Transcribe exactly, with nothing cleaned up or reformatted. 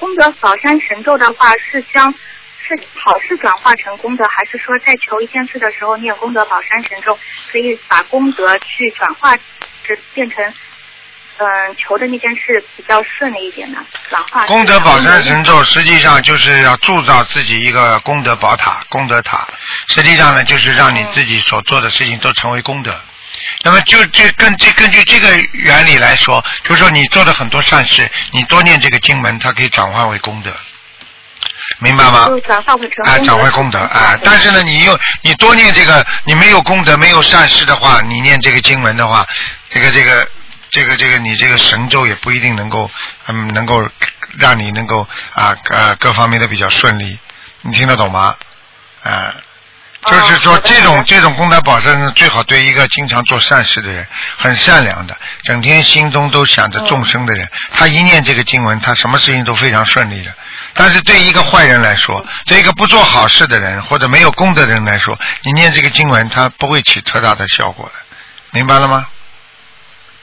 功德宝山神咒的话，是将是好事转化成功德，还是说在求一件事的时候念功德宝山神咒，可以把功德去转化，这变成嗯、呃、求的那件事比较顺利一点呢？转化功德宝山神咒实际上就是要铸造自己一个功德宝塔、功德塔，实际上呢就是让你自己所做的事情都成为功德。那么就这根据根据这个原理来说，就是说你做的很多善事，你多念这个经文，它可以转化为功德，明白吗？ 转化为成啊，转化功德啊！但是呢，你又你多念这个，你没有功德、没有善事的话，你念这个经文的话，这个这个这个这个你这个神咒也不一定能够嗯能够让你能够啊呃各方面的比较顺利，你听得懂吗？啊。就是说，这种这种功德宝山最好对一个经常做善事的人，很善良的，整天心中都想着众生的人，他一念这个经文，他什么事情都非常顺利的。但是对一个坏人来说，对一个不做好事的人或者没有功德的人来说，你念这个经文，他不会起特大的效果的，明白了吗？